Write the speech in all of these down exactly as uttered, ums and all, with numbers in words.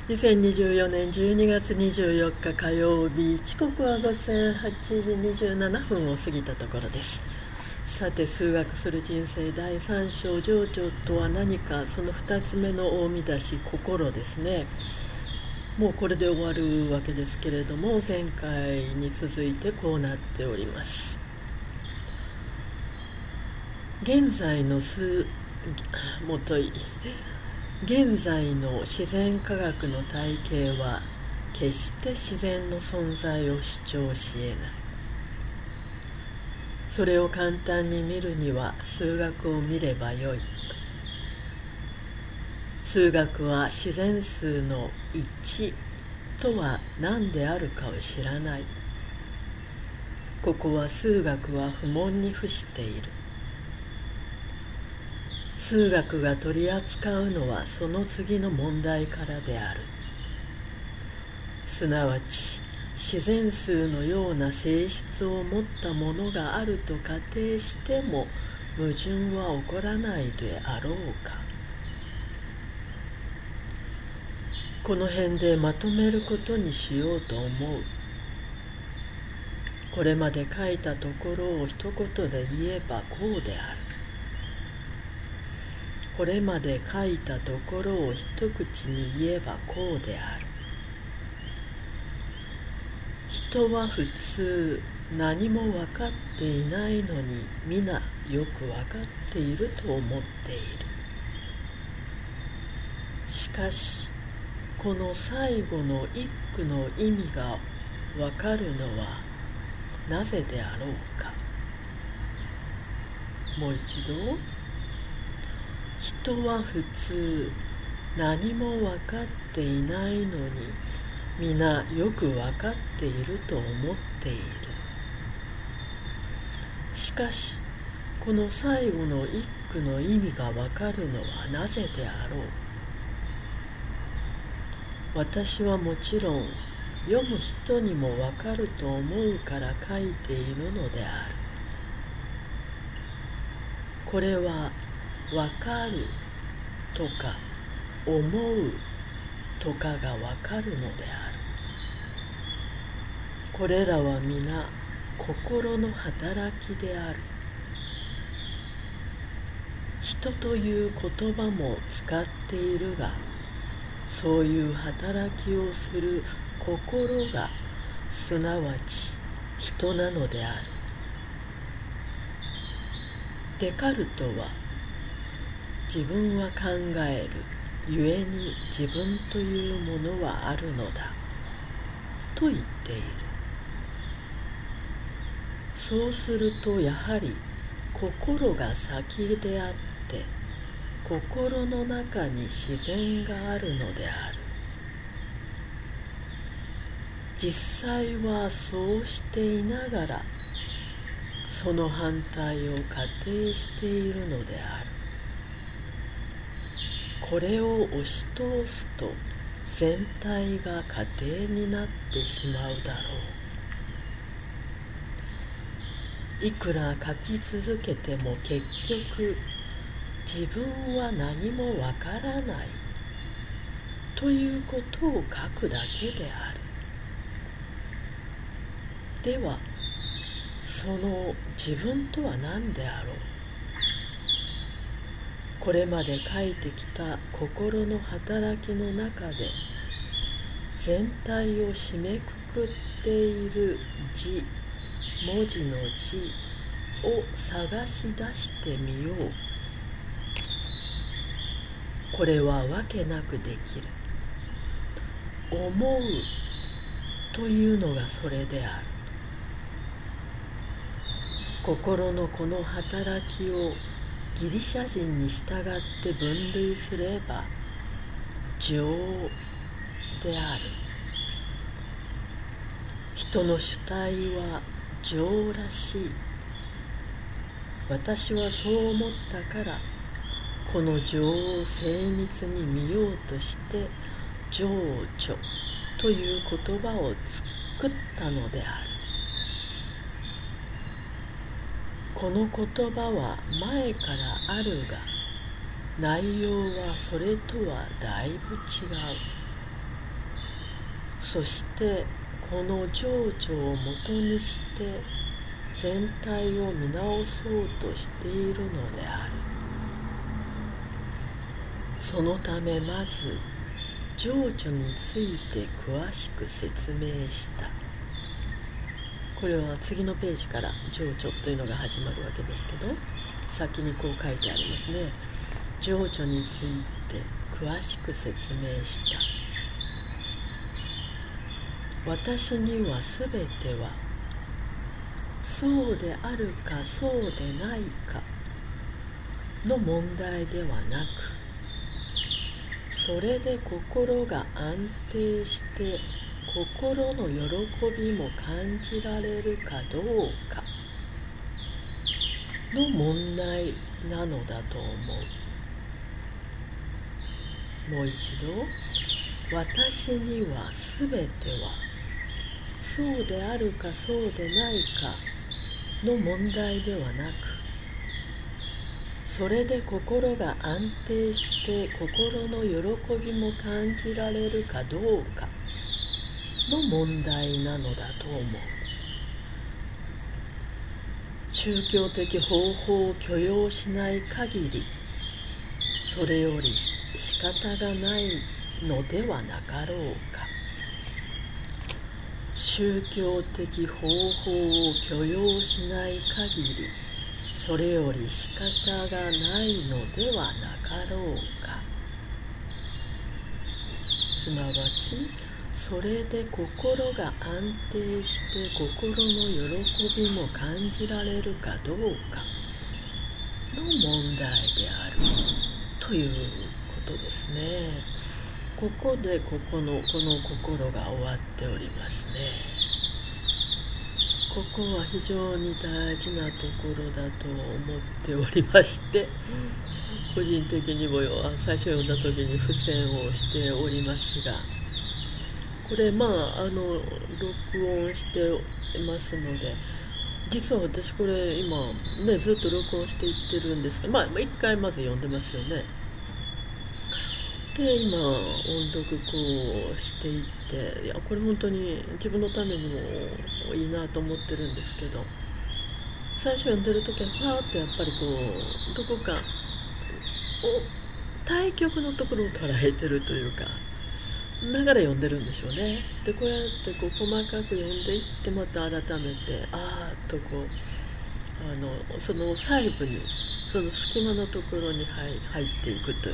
にせんにじゅうよねんじゅうにがつにじゅうよっか火曜日、時刻はごぜんはちじにじゅうななふんを過ぎたところです。さて、数学する人生だいさん章、情緒とは何か、そのふたつめの大見出し、心ですね。もうこれで終わるわけですけれども、前回に続いてこうなっております。現在の数もとい現在の自然科学の体系は決して自然の存在を主張し得ない。それを簡単に見るには数学を見ればよい。数学は自然数のいちとは何であるかを知らない。ここは数学は不問に付している。数学が取り扱うのはその次の問題からである。すなわち自然数のような性質を持ったものがあると仮定しても矛盾は起こらないであろうか。この辺でまとめることにしようと思う。これまで書いたところを一言で言えばこうである。これまで書いたところを一口に言えばこうである。人は普通何も分かっていないのに皆よく分かっていると思っている。しかしこの最後の一句の意味が分かるのはなぜであろうか。もう一度。人は普通何も分かっていないのに皆よく分かっていると思っている。しかしこの最後の一句の意味が分かるのはなぜであろう。私はもちろん読む人にも分かると思うから書いているのである。これは分かるとか思うとかが分かるのである。これらは皆心の働きである。人という言葉も使っているが、そういう働きをする心がすなわち人なのである。デカルトは自分は考えるゆえに自分というものはあるのだと言っている。そうするとやはり心が先であって心の中に自然があるのである。実際はそうしていながらその反対を仮定しているのである。これを押し通すと全体が仮定になってしまうだろう。いくら書き続けても結局自分は何もわからないということを書くだけである。ではその自分とは何であろう。これまで書いてきた心の働きの中で全体を締めくくっている字、文字の字を探し出してみよう。これはわけなくできる。思うというのがそれである。心のこの働きをギリシャ人に従って分類すれば情である。人の主体は情らしい。私はそう思ったからこの情を精密に見ようとして情緒という言葉を作ったのである。この言葉は前からあるが内容はそれとはだいぶ違う。 そしてこの情緒をもとにして全体を見直そうとしているのである。そのためまず情緒について詳しく説明した。これは次のページから情緒というのが始まるわけですけど、先にこう書いてありますね。情緒について詳しく説明した。私にはすべてはそうであるかそうでないかの問題ではなく、それで心が安定して心の喜びも感じられるかどうかの問題なのだと思う。もう一度、私にはすべてはそうであるかそうでないかの問題ではなく、それで心が安定して心の喜びも感じられるかどうかの問題なのだと思う。宗教的方法を許容しない限り、それより仕方がないのではなかろうか。宗教的方法を許容しない限り、それより仕方がないのではなかろうか。すなわち、それで心が安定して心の喜びも感じられるかどうかの問題であるということですね。ここでここのこの心が終わっておりますね。ここは非常に大事なところだと思っておりまして、個人的にも最初読んだ時に付箋をしておりますが、これまああの録音していますので、実は私これ今ねずっと録音していってるんですが、まあ一回まず読んでますよね。で今音読こうしていって、いやこれ本当に自分のためにもいいなと思ってるんですけど、最初読んでる時はファーッとやっぱりこうどこかお対極のところを捉えてるというか、ながら読んでるんでしょうね。でこうやってこう細かく読んでいって、また改めてあーっとこうあのその細部にその隙間のところに 入, 入っていくと。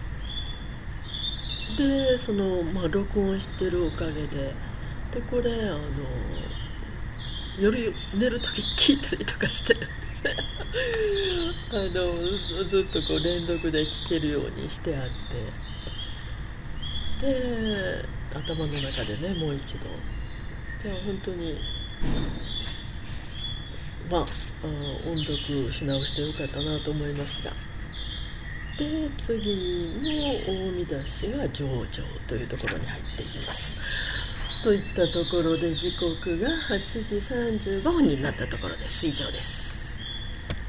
でその、まあ、録音してるおかげで、でこれあの夜寝るとき聞いたりとかしてるんですねあのずっとこう連続で聞けるようにしてあって、で頭の中でねもう一度、で本当にまあ音読し直してよかったなと思いますが、で次の大見出しが情緒というところに入っていきます。といったところで時刻がはちじさんじゅうごふんになったところです。以上です。